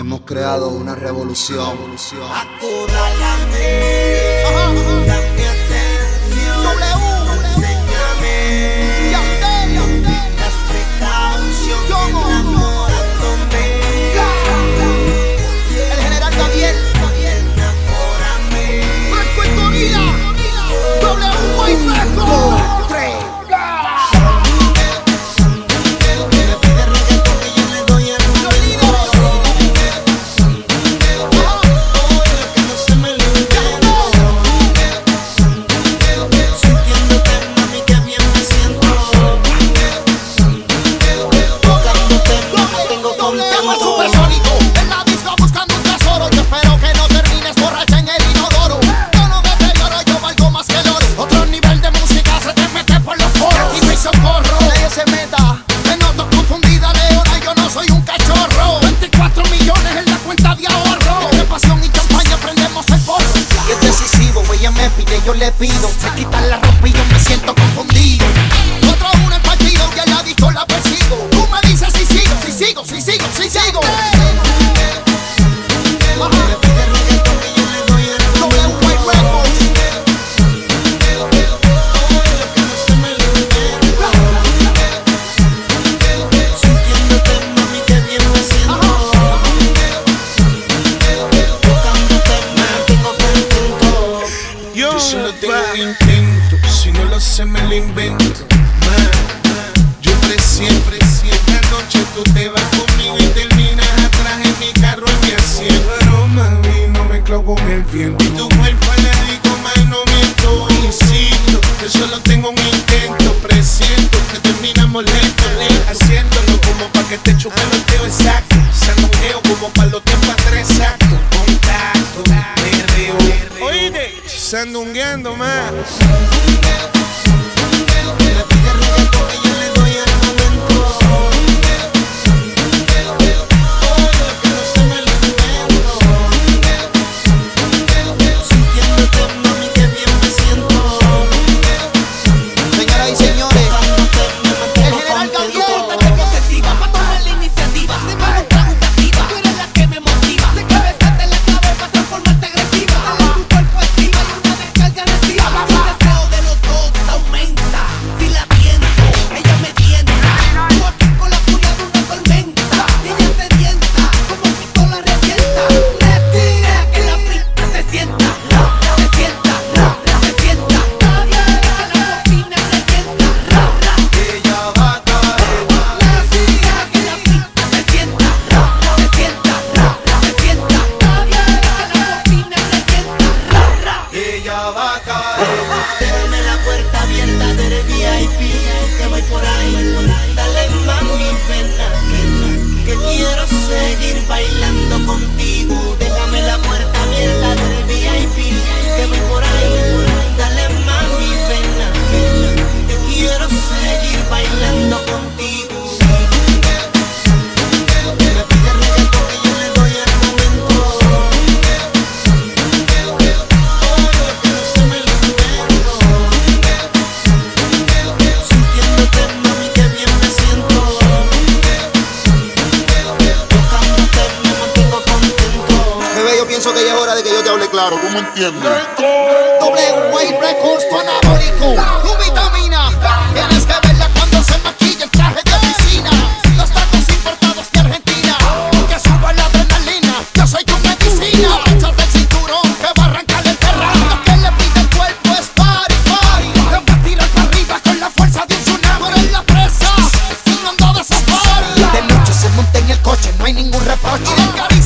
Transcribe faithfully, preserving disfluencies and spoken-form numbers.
Hemos creado una revolución. Acórralame, dame atención, enséñame, las precauciones enamorándome. El general Gabriel, Enamórame, Franco y Gorila, W White Records. Yo le pido, se quitan la ropa y yo me siento confundido. Otro uno el partido y a la disco la persigo. Tú me dices si sigo, si sigo, si sigo, si sigo. Solo tengo intento, si no lo sé me lo invento. Man, yo presiento, la noche tú te vas conmigo y terminas atrás en mi carro y me asiento. Pero mami, no me clavo con el viento. Y tu cuerpo le digo, más no miento, insisto. Yo solo tengo un intento, presiento que terminamos lento, lento, haciéndolo como pa' que te chupe los dedos exacto. Sandungueo como pa' los tiempos atrás exacto. Contacto, perreo, oíste, sandungueando más. déjame la puerta abierta del V I P, que voy por ahí. Dale mami, ven aquí, que quiero seguir bailando contigo. Déjame la puerta abierta del V I P, que voy por ahí. Dale mami, ven aquí, que quiero seguir bailando contigo. Pienso que ya es hora de que yo te hable claro, ¿cómo entiendes? W White Records, tu anabólico, tu vitamina. Tienes que verla cuando se maquilla en traje de oficina. Los tacos importados de Argentina, que suba la adrenalina. Yo soy tu medicina. Échate el cinturón que va a arrancar el terreno. Lo que le pide el cuerpo es party, party. Te va a tirar para arriba con la fuerza de un tsunami. Eres la presa, no ando de safari. De noche se monta en el coche, no hay ningún reproche.